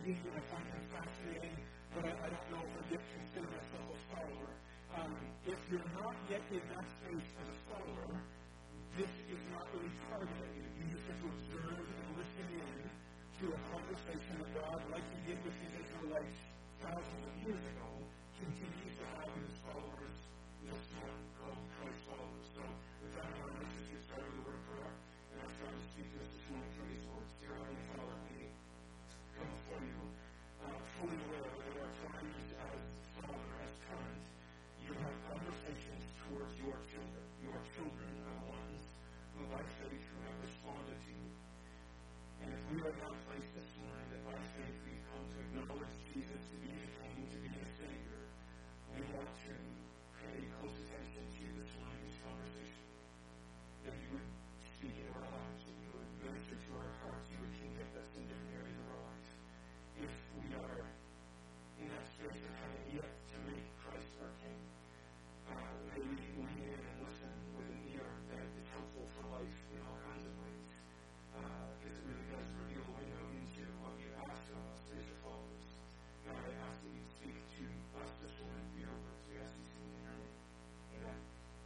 intriguing, I find him fascinating, but I don't know if I yet consider myself a follower. If you're not yet in that space as a follower, this is not really targeted at you. You just have to observe and listen in to a conversation that God, like he did with the Israelites thousands of years ago, continues to have his followers this morning, called Christ followers. So, with that in mind, let's just get started with a word of prayer. And I'll try to speak to us this morning through these words. Dear Heavenly Father, we come before you, fully aware that our times as Father, as parent, you have conversations towards your children are ones who by faith who have responded to you. And if we are in that place this morning that by faith we've come to acknowledge Jesus to be the King, to be the Savior, we want to pay close attention to you this morning in this conversation. That you would speak in our lives, that you would minister to our hearts, you would convict us in different areas of our lives. If we are in that space of having yet to make Christ our King, may we lean in and listen with an ear that is helpful for life in all kinds of ways. Because it really does reveal a window into what you ask of us as your followers. God, I ask that you speak to us this morning through your words. We ask these things in your name. Amen.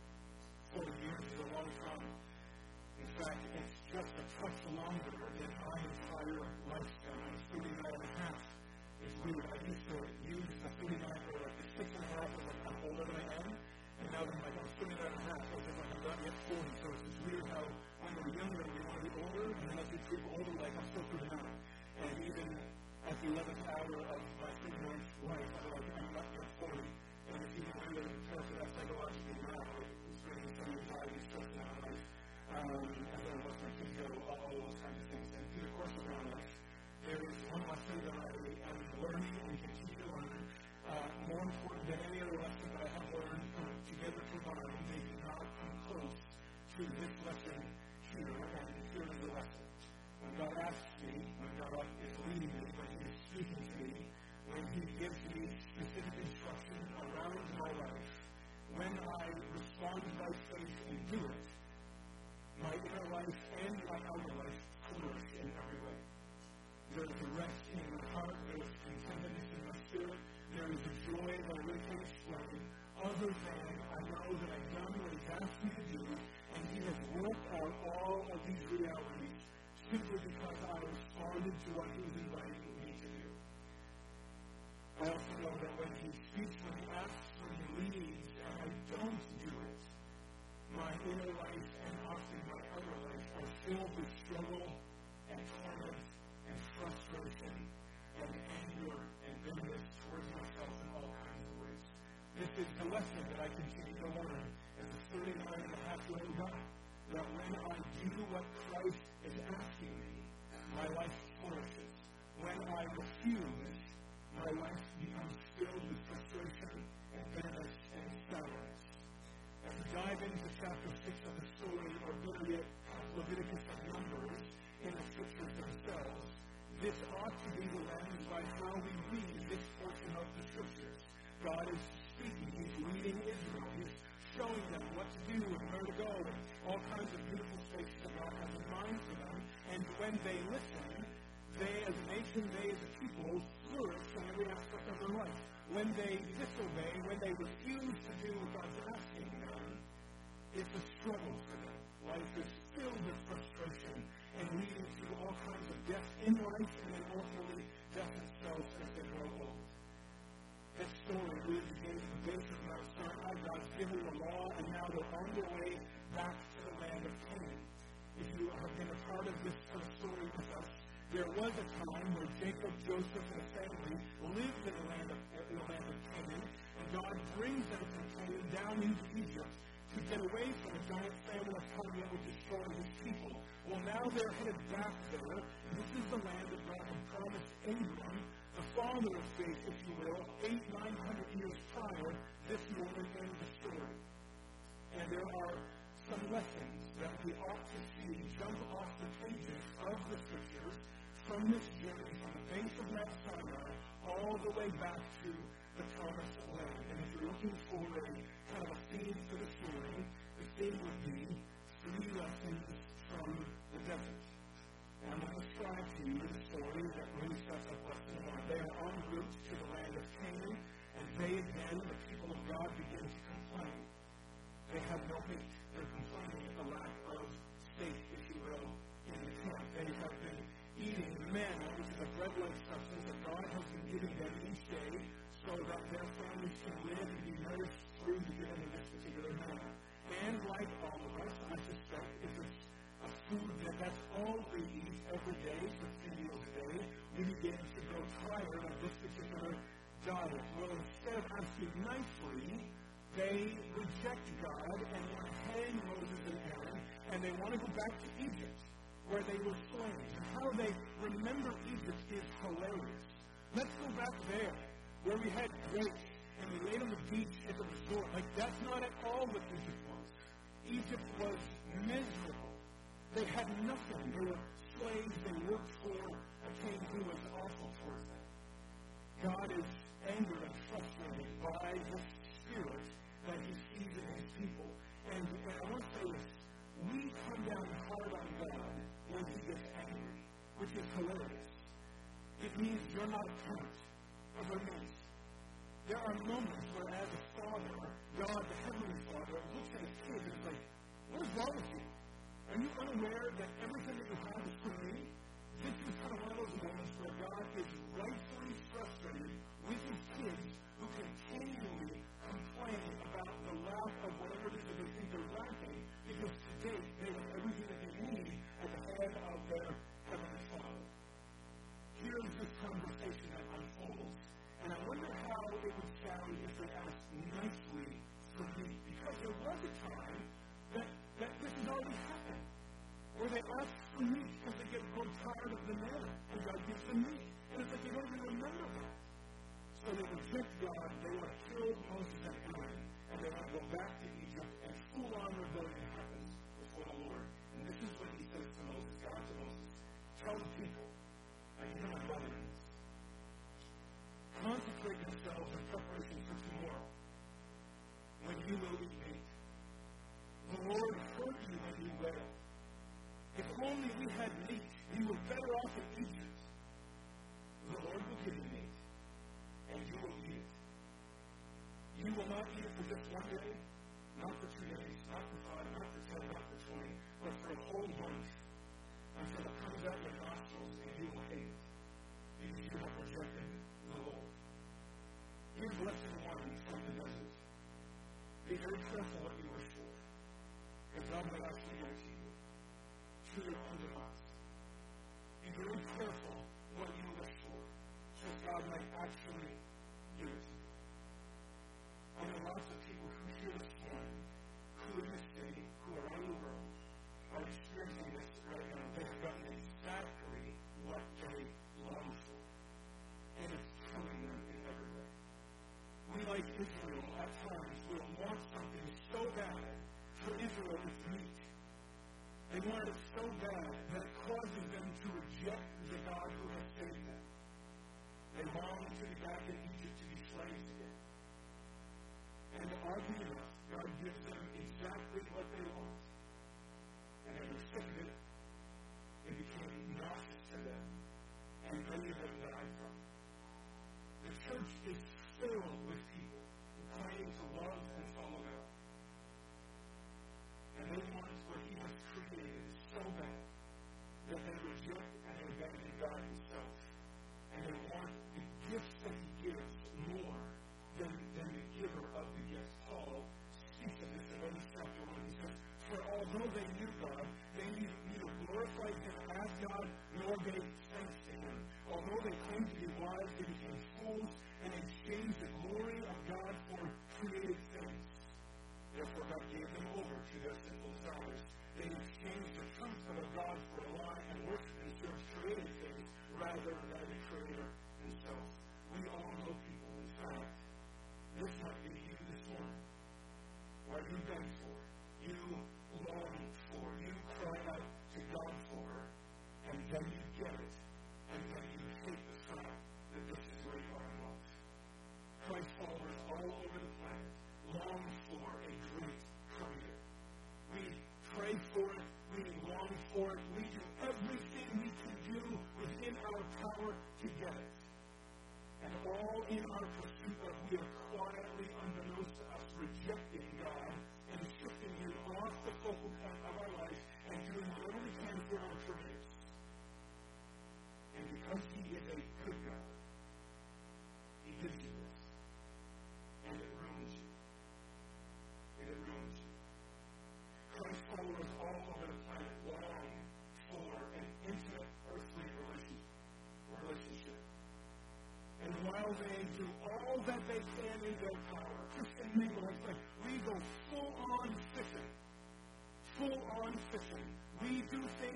40 years is a long time. In fact, it's just a touch longer than my entire lifespan. I'm 39 and a half. It's weird. I used to use the 39 or like the 6 and a half as like I'm older than I am. And now that I'm like, I'm 39 and a half, so it's like I'm not yet 40. So it's just weird how when we're younger, we want to be older, and then as we get older, like I'm still 39. And even at the 11th hour of my 39th life, I'm like, I'm not yet 40. And it's even weirder to prepare for that psychologically now. It's bringing some anxiety, stress in our life. As I watch my kids go, all those kinds of things. And through the course of my life, there is one lesson that I am learning and continue to learn. More important than any other lesson that I have learned together combined, they do not come close to this lesson here, and here is the lesson. When God asks me, when God is leading me, when He is speaking to me, when He gives me specific instruction around my life, when I respond by faith and do it, my inner life and my outer life flourish in every way. There is a rest in my heart, there is contentedness in my spirit, there is a joy that I really can't explain, other than I know that I've done what He's asked me to do, and He has worked out all of these realities simply because I responded to what He was inviting me to do. I also know that when He speaks, when He asks, when He leads, and I don't do it, my inner life and often my outer life are filled with struggle and torment and frustration and anger and bitterness towards myself in all kinds of ways. This is the lesson that I continue to learn as a 39-and-a-half-year-old guy, that when I do what Christ is asking me, my life flourishes. When I refuse, my life becomes filled with frustration and bitterness and sourness. As we dive into chapter 6 of the story, or better yet, Leviticus and Numbers, in the scriptures themselves, this ought to be the lens by how we read this portion of the scriptures. God is speaking. He's leading Israel. He's showing them what to do and where to go and all kinds of beautiful spaces that God has in mind for them. And when they listen, they as a nation, they as a people, flourish in every aspect of their life. When they disobey, when they refuse to do what God's asking them, it's a struggle for them. Life is filled with frustration and leading to all kinds of death in life and then ultimately death itself as they grow old. This story really begins at the base of Mount Sinai. God's given the law, and now they're on their way back to the land of Canaan. If you have been a part of this story with us, there was a time where Jacob, Joseph, and his family lived in the land of Canaan, and God brings them from Canaan down into Egypt to get away from a giant famine of coming that would destroy His people. Well, now they're headed back there. This is the land that God had promised Abram, the father of faith, if you will, 800-900 years prior, this moment in the story. And there are some lessons that we ought to see jump off the pages of the scriptures from this journey from the base of Mount Sinai all the way back to the promised land. And if you're looking for a kind of a theme for the story, the theme would be 3 lessons from the desert. And I'm going to describe to you the story that really sets up lesson 1. meat. They're complaining at the lack of steak, if you will, in the camp. They have been eating manna, which is a bread-like substance that God has been giving them each day so that their families can live and be nourished through the giving of this particular manna. And like all of us, I suspect, if it's a food that's all we eat every day for 3 meals a day, we begin to grow tired of this particular diet. Well, instead of asking nicely, they reject God and want to hang Moses and Aaron, and they want to go back to Egypt, where they were slaves. And how they remember Egypt is hilarious. Let's go back there, where we had grapes, and we laid on the beach at the resort. Like, that's not at all what Egypt was. Egypt was miserable. They had nothing. They were slaves. They worked for a king who was awful towards them. God is angered and frustrated by this spirit that he sees in his people. And I want to say this. We come down hard on God when he gets angry, which is hilarious. It means you're not a parent of our needs. There are moments where, as a father, God, the Heavenly Father, looks at his kid and is like, what is wrong with you? Are you unaware that everything that you have is for me? This is kind of one of those moments where God is rightfully frustrated with his kids who continually complain about the lack of whatever it is that they think they're lacking, because to date they have everything that they need at the head of their Heavenly Father. Here's this conversation that unfolds, and I wonder how it would sound if they asked nicely for me, because there was a time that this has already happened, where they ask for meat because they get grow tired of the manna, and God gives them meat. And it's like they don't even remember that. So they reject God, they want to kill Moses and Aaron, and they want to go back to Egypt, and full-on rebellion happens before the Lord. And this is what he says to Moses, God to Moses, tell the people, and these are my brothers, consecrate yourselves in preparation for tomorrow, when you will eat meat. The Lord heard you when you wailed. If only we had meat, we were better off in Egypt. The Lord will give you meat, and you will eat it. You will not eat it for just one day, not for 2 days, not for 5, not for 10, not for 20, but for a whole month, until it comes out your nostrils, and you will hate it, because you have rejected the Lord. Here's lesson 1 from the desert. Be very careful what you wish for, because God might actually give it to you. To your own demise. Be very careful what you wish for, so God might actually give it to you. I know lots of people who hear this morning, who in this city, who around the world, are experiencing this right now. They have gotten exactly what they long for. And it's killing them in every way. We, like Israel, at times will want something so bad. For Israel, it's meat. They want it so bad that it causes them to reject the God who has saved them. They long to be back in Egypt to be slaves again. And oddly enough, God gives them exactly what they want. And they were sick of it. It became nauseous to them. And many of them died from it. The church is filled with people who claim to love and follow God. And they want what he has created so bad that they reject and abandon God himself. And they want the gifts that he gives more than the giver of the gifts. Paul speaks of this in Romans chapter 1. He says, for although they knew God, they neither glorified him as God nor gave thanks to him. Although they claimed to be wise, they became fools and exchanged the glory of God for created things. Therefore, God gave them over to their sinful desires. They exchanged the truth of God for a lie and worshiped and served created things rather than the Creator himself. We all know people, in fact, this might be you this morning. What you beg for, you long for, you cry out to God for, and then you get it, and then you hate the fact that this is where you are in life. Christ followers all over the planet long for a great career. We pray for it, we long for it, we do everything we can do within our power to get it. And all in our pursuit of, we are quietly, unbeknownst to us, rejecting God and shifting him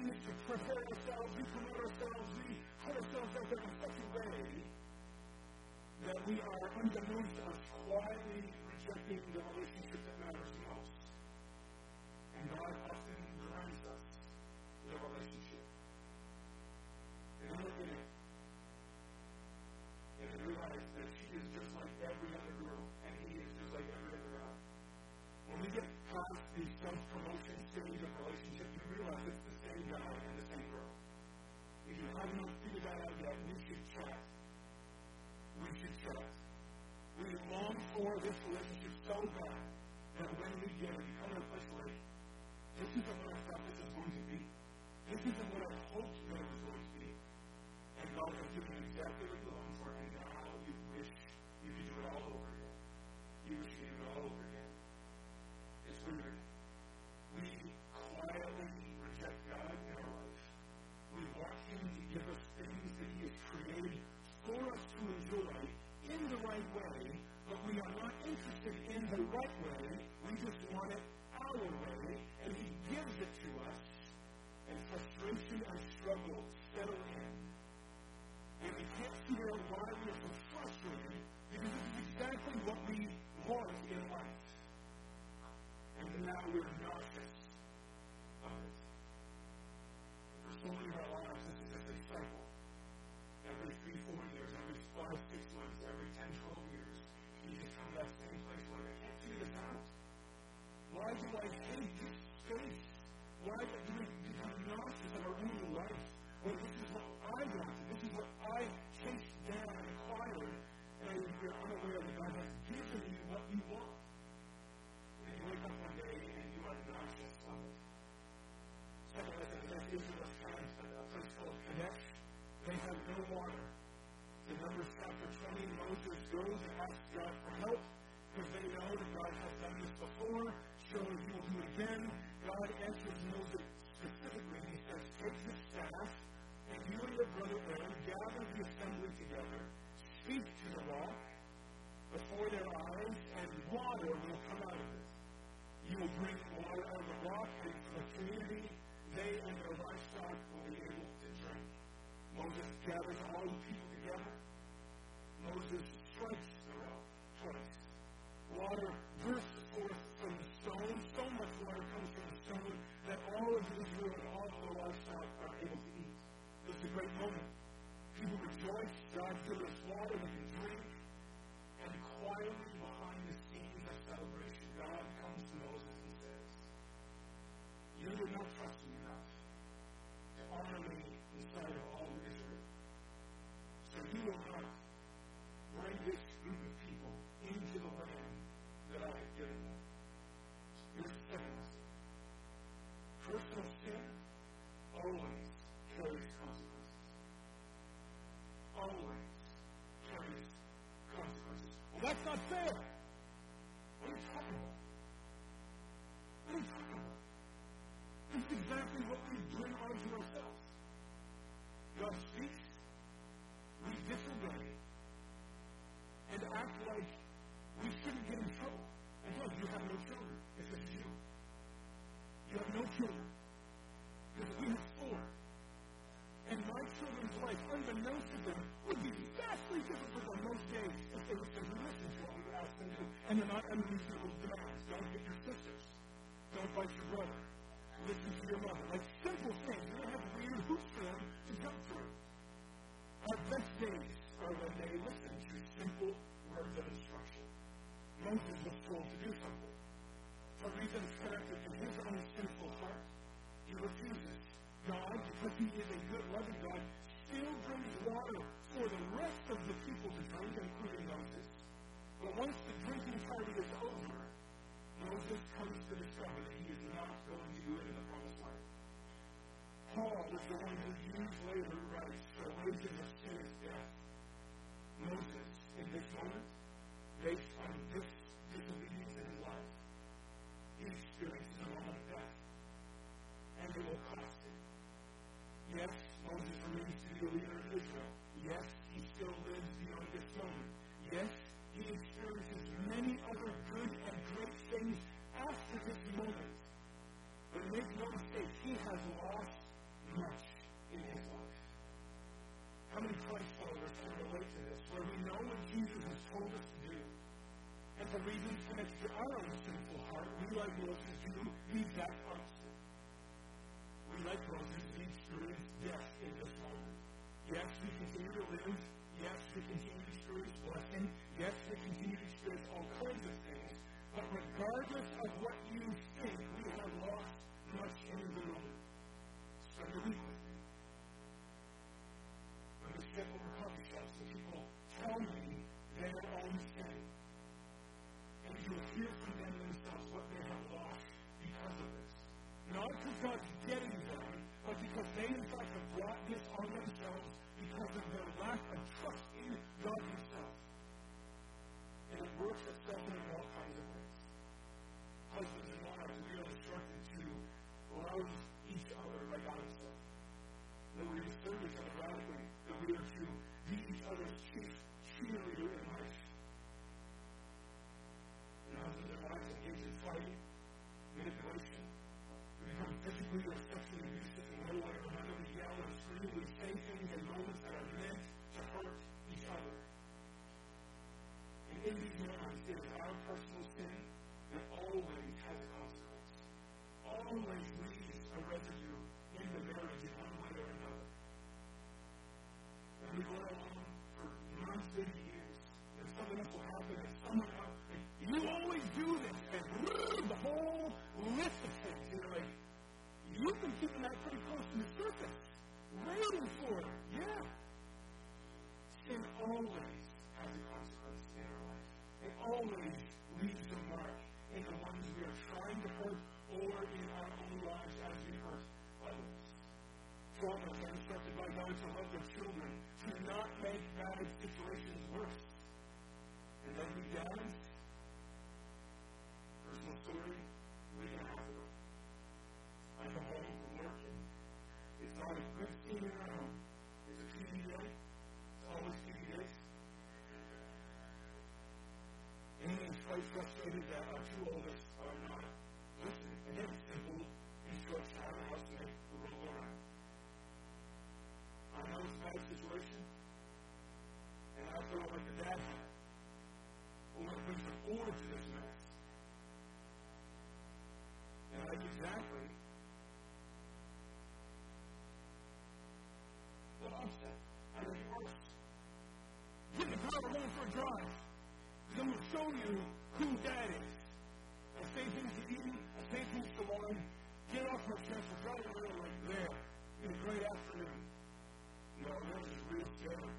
need to prepare ourselves, we promote ourselves, we put ourselves out there in such a way that we are, unbeknownst to us, quietly rejecting the relationship that matters most. And God often grants us the relationship. And I look at it, and I realize that she is just like every other girl, and he is just like every other guy. When we get past the self-promotion stage of relationship, you realize it's the same guy and the same girl. If you haven't figured that out yet, we should chat. We should chat. We long for this relationship so bad that when we get it, we come to a place where this isn't what I thought this was going to be. This isn't what I hoped that it was going to be. And God has given you exactly what you long for, and now you wish you could do it all over again. You wish you could do it all over again. It's weird. We quietly reject God in our life. We want Him to give us things that He has created for us to enjoy in the right way, but we are not interested in the right way. We just want it our way, and He gives it to us, and frustration and struggle settle in. And we can't figure out why we are so frustrated, because this is exactly what we want in life. And now we're nauseous of it. For so many of our lives, this is just a cycle. Every 3-4 years, every 5-6 months, every 10-12 years, you just come to that same place where I can't figure this out. Why do I hate this space? Why do we become nauseous of our own life when this is what I wanted? This is what I chased down and acquired, and you're unaware that God has given you what you want. And you wake up one day and you are nauseous of it. Second lesson is that Israel's times at a place called Kadesh. They have no water. In Numbers chapter 20, Moses goes and asks God for help because they know that God has done this before, showing He will do it again. God answers Moses specifically. He says, take this staff, and you and your brother Aaron gather the assembly together, speak to the rock before their eyes, and water will come out of it. You will bring water out of the rock, and for the community, they and their livestock will be able to drink. Moses gathers all the people together. Moses strikes the rock twice. Water bursts forth from the stone. So much water comes from the stone that all of Israel and all of the livestock are able to eat. It's a great moment. People rejoice. God's given us water they can drink. And quietly behind the scenes of celebration, God comes to Moses and says, you did not trust me enough to honor me inside of all of Israel. So you will not bring this group of people into the land that I have given them. Here's the second lesson. Personal sin always carries consequences. Always carries consequences. Well, that's not fair. What are you talking about? What are you talking about? This is exactly what we bring onto ourselves. God speaks, we disobey, and act like we shouldn't get in trouble. And yes, you have no children. It's just you. You have no children. Because we have 4. And my children's life, unbeknownst to them, would be vastly different on most days if they would simply listen to what we would ask them to. And they're not unreasonable demands. Don't hit your sisters. Don't fight your brother. Listen to your mother. Like simple things. You don't have weird hoops for them to jump through. Our best days are when they listen to simple words of instruction. Moses was told to do something. For reasons connected to his own sinful heart, he refuses. God, because He is a good, loving God, still brings water for the rest of the people to drink, including Moses. But once the drinking party is over, Moses comes to discover that he is not going to do it in the promised land. Paul is the one who years later writes, the wages of sin is death. Moses, in this moment, based on this disobedience in his life, he experiences a moment of death. And it will cost him. Yes, Moses remains to be a leader of Israel. Yes, he still lives beyond this moment. Yes, he experiences many other good and great things after this moment. But make no mistake, he has lost live, yes, we continue to experience blessing. Yes, we continue to experience all kinds of things. But regardless of what you think, we have lost much in the moment. Spend a week with me. When we step over coffee shops and people tell me their own sin, and you will hear from them themselves what they have lost because of this. Not because God's getting them, but because they in fact have brought this on themselves because of their lack of trust in God Himself. And it works itself in all kinds of ways. Husbands and wives, we are instructed to love each other like God Himself. That we are to serve each other radically. That we are to be each other's chief cheerleader in life. And husbands and wives engage in fighting, manipulation. We become physically or sexually abusive in one way or another. We yell and scream. We say things in moments that are meant to hurt each other. And in these moments, it is our personal sin that always has a consequence. Always leaves a residue in the marriage in one way or another. And we go along for months and years, and something else will happen, and someone else, like, you always do this, and the whole list of things. And you're like, you've been keeping that pretty close to the surface, waiting for it. Yeah. Sin always has a consequence in our life. It always leaves a mark in the ones we are trying to hurt or in our own lives as we hurt others. Fathers are instructed by God to love their children, to not make bad situations worse. And as we dads, personal story, week and a half ago, I come home from work and it's not a good scene in our home. It's a TV day. It's always TV days. Amy's quite frustrated that our two oldest are not listening. Again, simple instruction out of the house to make the world go around. I know it's a bad situation, and I feel like the dad had. We want to bring some order to this mess. And I do exactly what I'm saying. I make it worse. Get in the car, we're going for a drive. Because I'm going to show you who Dad is. I say things to Eden, I say things to Lauren. Get off my chest, we're driving around like there. It's a great afternoon. No, this is real scary.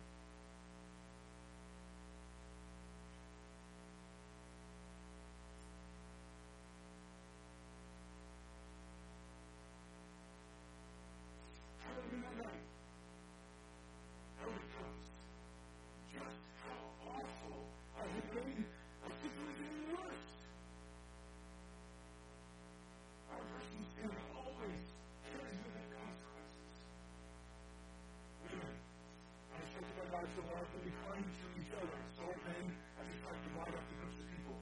How did we not know? How it comes. Just how awful I have made. I think it was even worse. Our personal sin always carries with it consequences. Women are instructed by God to love and be kind to each other. So men are just like to divide up the groups of people.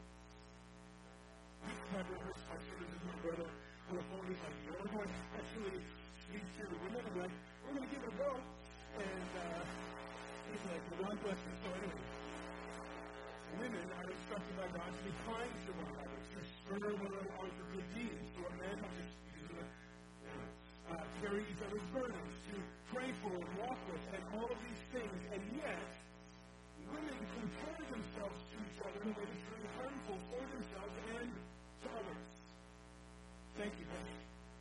My brother, my sister, this is my brother. On the phone, he's like, you're going to actually speak to the women. I'm like, we're going to give it a go. And he's like, well, God bless you. So anyway, women are instructed by God to be kind to one another, to spur one another on for good deeds. So a man will just carry each other's burdens, to pray for and walk with, and all of these things. And yet, women compare themselves to each other in a way that's very harmful for themselves and to others. Thank you, Ben.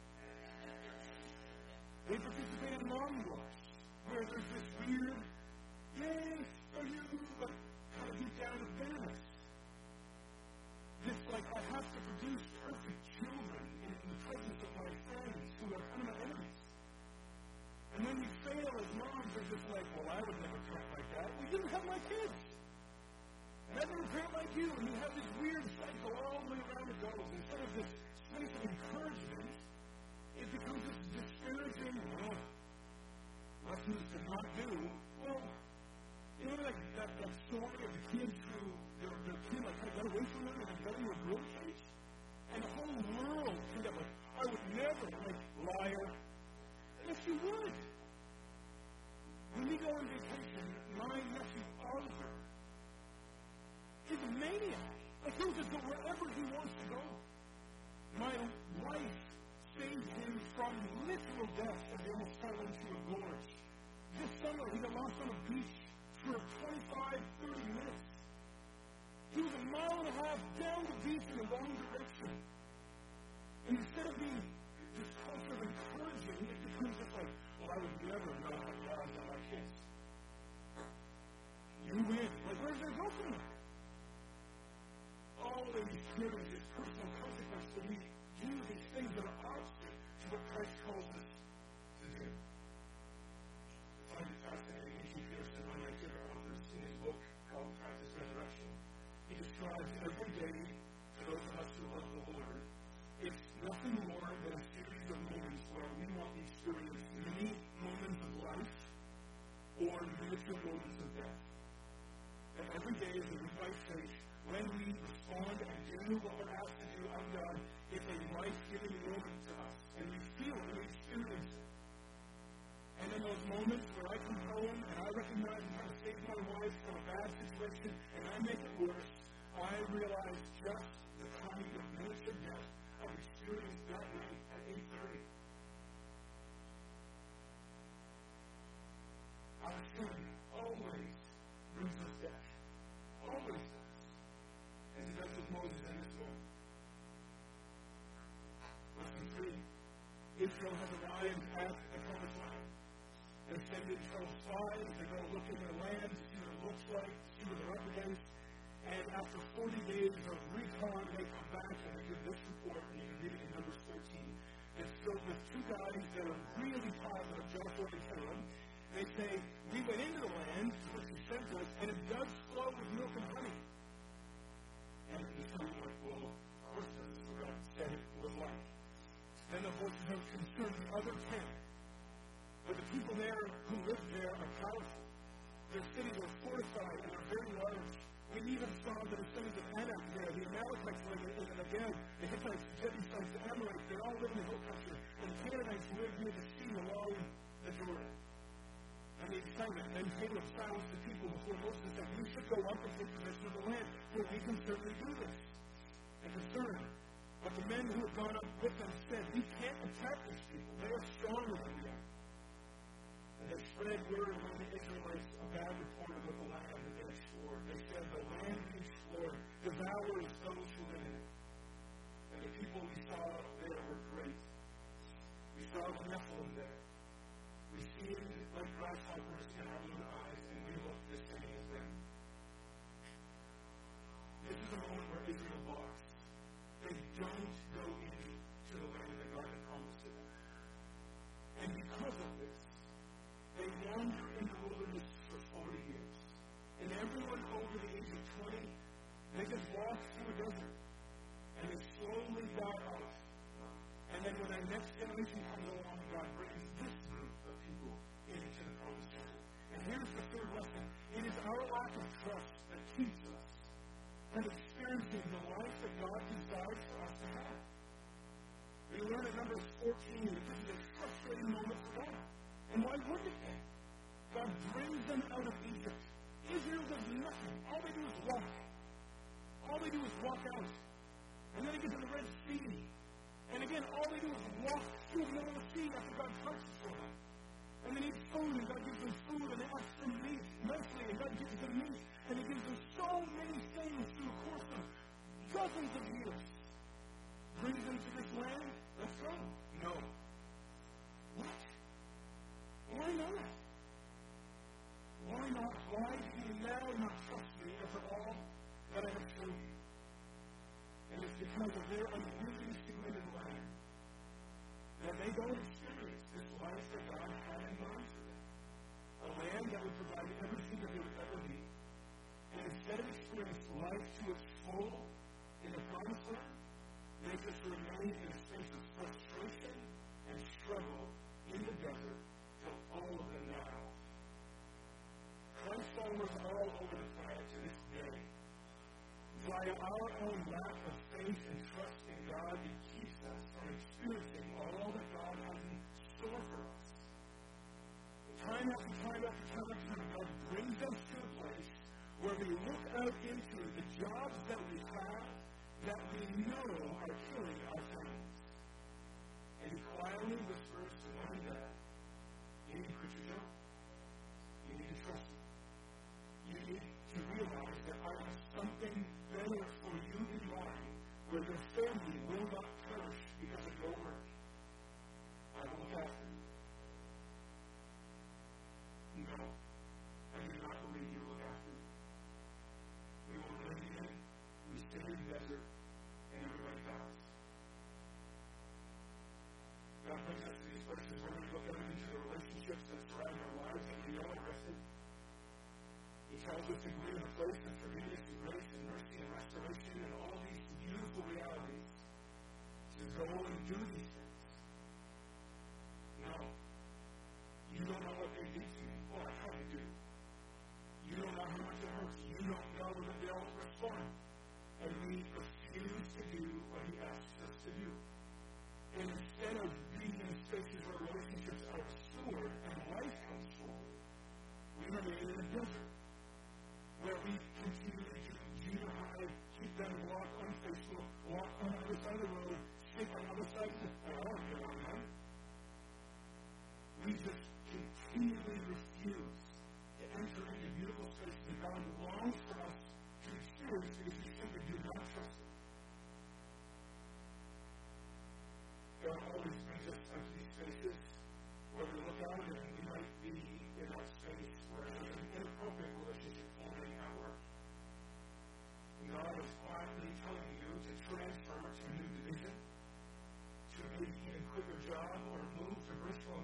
They participate in mom wars, where there's this weird, yay, are you, but kind of deep down is bitterness. This, like, I have to produce perfect children in the presence of my friends who are kind of my enemies. And when you fail as moms, they're just like, well, I would never parent like that. Well, you didn't have my kids. And I never parent like you. And you have this weird cycle all the way around it goes. Instead of this space of encouragement, it becomes this discouraging, lessons to not do. Well, you know, like that story of the kids who, their kid, like, kind of got away from them and got into a grill cage? And the whole world kind of like, I would never, like, liar. Yes, you would. When we go on vacation, my nephew Arthur is a maniac. Like, he'll just go wherever he wants to go. experience this personal consequence that we do these things that are opposite to what Christ calls us to do. I find it fascinating. A.T. Peterson, one of my favorite authors, in his book called Practice Resurrection, he describes every day, for those of us who love the Lord, it's nothing more than a series of moments where we want to experience many moments of life or miniature moments of death. And every day is a week by faith when we respond and do what we're asked to do of God. It's a life-giving moment to us, and we feel it and we experience it. And in those moments where I come home and I recognize I'm trying to save my wife from a bad situation and I make it worse, I realize just the kind of miniature death I've experienced that night at 8:30. Our sin always brings us death. Always does. As it does with Moses in this moment. Lesson 3. Israel has arrived at the promised land. They send in 12 spies. They go look in their land to see what it looks like, to see what they're up against. And after 40 days of recon, they come back and they give this report, and you can read it in Numbers 13. It's filled with two guys that are really positive, Joshua and Caleb. They say, we went into the land to which you sent us, and it does flow with milk and honey. And the son was like, well, of course this is what God said it was like. Then the voices have concerned the other 10. But the people there who live there are powerful. Their cities are fortified and are very large. We even saw the descendants of Anak there, the Amalekites live in the Negev, the Hittites, the Jebusites, the Amorites, they all live in the hill country. And the Canaanites live near the sea along the Jordan. And the excitement, then Caleb silenced the people before Moses and said, we should go up and take possession of the land, for we can certainly do this. And concerned. But the men who had gone up with them said, we can't attack these people. They are stronger than we are. And they spread word among the Israelites a bad report about the land that they explored. They said, the land we explored devours those who live in it. And the people we saw there were great. We saw the Nephilim there. We seemed like grasshoppers in our own eyes, and we looked the same as them. This is a moment where Israel balks. They don't go into the land that God had promised to them. And because of this, they wander in the wilderness for 40 years. And everyone over the age of 20, they just walk through a desert. And they slowly die off. And then when our next generation comes along, God brings this group of people into the promised land. And here's the third lesson. It is our lack of trust that keeps us from experiencing the life that God desires for us to have. We learn in Numbers 14 that this is a frustrating moment for God. And why wouldn't it be? God brings them out of Egypt. Israel does nothing. All they do is walk. All they do is walk out. And then they get to the Red Sea. And again, all they do is walk through the middle of the sea after God parts it for them. And they need food, and God gives them food, and they ask for meat mostly, and God gives them meat. And He gives them so many things through the course of dozens of years. Brings them to this land? Let's go. No. What? Why not? Why not? Why do you now not trust me after all that I have shown you? And it's because of their unwilling submitted land that they don't experience this life that God had in mind for them. A land that would provide everything that they would ever need. And instead of experiencing life to its full in the promised land, they just remain in a space of frustration and struggle in the desert till all of them die off. Christ followers all over the planet to this day, via our own lack of faith and trust in God, it keeps us from experiencing all that God has in store for us. Time after time after time after time, God brings us to a place where we look out into the jobs that we have that we know are killing our families. And He quietly whispers to mom and dad, you need to quit your job. You need to trust me. You need to realize that I have something better for you in mind where your family will not perish because of your work. I will look after you. No, I do not believe you will look after me. We will live in, we stay in the desert, us to agree in a place of forgiveness and grace and mercy and restoration and all these beautiful realities to go and do these things. No. You don't know what they did to me. Well, I kind of do. You don't know how much it hurts. You don't know that they'll respond. And we refuse to do what he asks us to do. And instead of being in spaces where relationships are restored and life comes forward, we remain in a desert where we continue to junior high, keep them walk on Facebook, walk on the other side of the road, stick on the other side of the road. We just continually refuse to enter into beautiful spaces that God longs for us to experience because we simply do not trust Him. God always brings us into these spaces where we look out and we might be in that space where there's an inappropriate relationship forming at work. And God is quietly telling you to transfer to a new division, to maybe even quit your job or move to Bristol.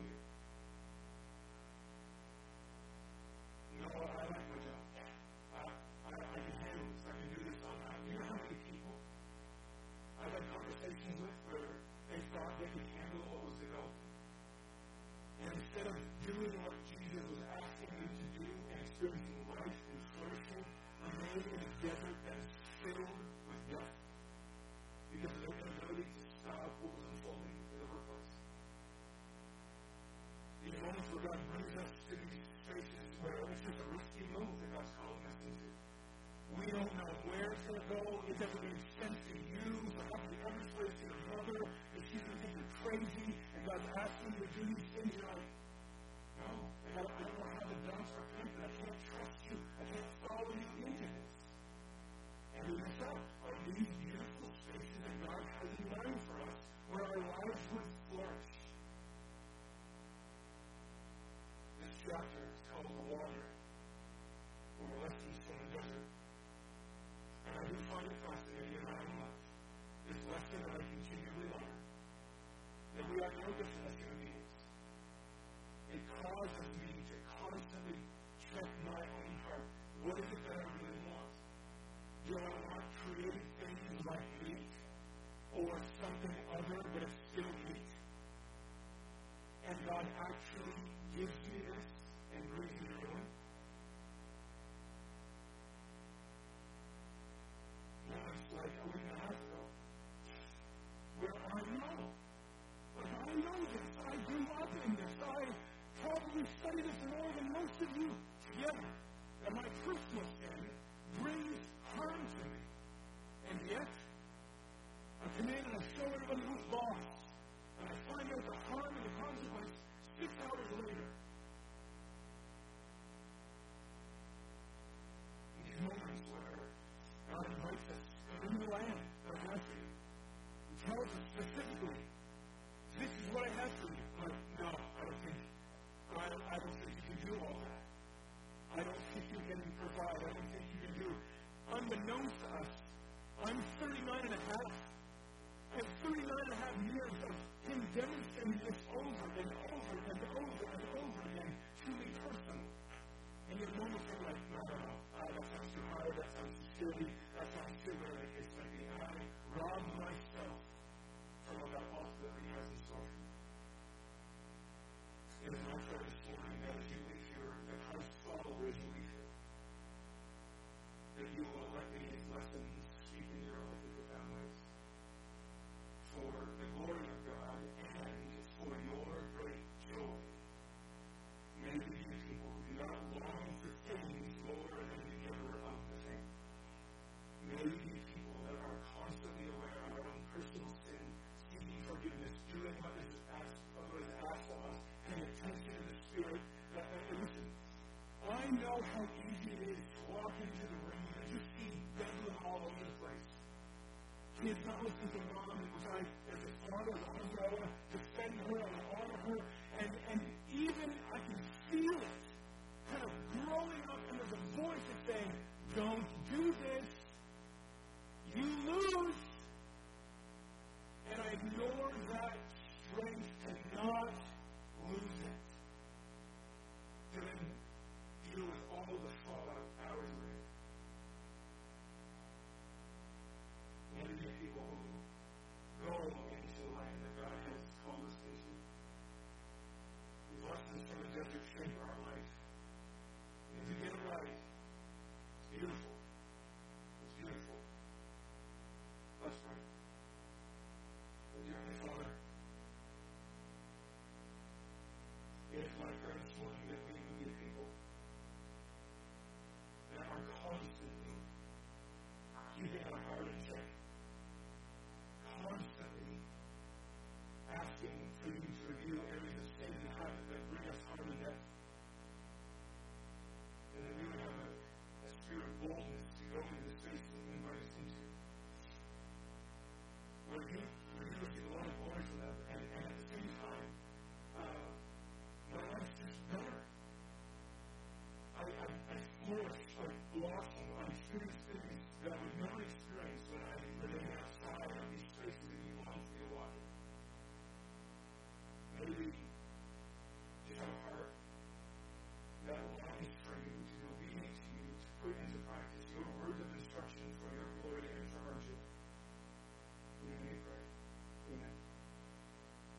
No, I like my job. I can handle this. I can do this on my own. You know how many people I've had conversations with where they thought they could handle what was developing. And instead of doing what Jesus was asking them to do and experiencing life and flourishing, remain in a desert that is filled with death because of their inability to stop what was unfolding in the workplace. These moments where God brings us to these spaces where it's just a risky move that God's calling us into. We don't know where it's going to go. It doesn't make sense to you. So how can you ever place to your mother if she's going to think you're crazy and God's asking you to do these things? You're like, no, I don't know how the doubts are connected. I can't trust you. I can't follow you into this. And we miss out on these beautiful spaces that God has in mind for us where our lives would flourish. This chapter is called The Water, or Lessons from the Desert. And I do find it fascinating in my own life. This lesson that I continually learn. That we are no different as human beings. It causes me to constantly check my own heart. What is it that I really want? Do I want creative things like meat? Or something other, but it's still meat? And God actually gives me this and brings me to ruin? Moments like a week and a half ago, where I know. Like, I know this. I grew up in this. I probably studied this more than most of you together. And my personal sin brings harm to me. And yet, I come in and I show everybody who's boss. And I find out the harm and the consequence 6 hours later. These moments where God invites us into the land that I have for you. He tells us specifically, this is what I have for you. But no, I don't think you can do all that. I don't think you can provide. I don't think you can do. Unbeknownst to us, I'm 39 and a half. I have 39 and a half years of him demonstrating this over and over and over and over again to me personally. And yet moments are like, no, that sounds too hard, that sounds too silly, that sounds too whatever the case might be. I rob myself from what God ultimately has in store for me. It is my prayer this morning that as you leave here, that Christ follower as you leave here, that you will let these lessons speak in your life in profound ways. For the glory of God and for your great joy. May we be people who do not long for things more than the giver of the thing. May we be people that are constantly aware of our own personal sin, seeking forgiveness, doing what is asked of us, paying attention to the Spirit. Listen, I know how easy it is to walk into the room and just see bedlam all over the place. Kids not listening to mom, and trying as a father, as an umbrella, defend her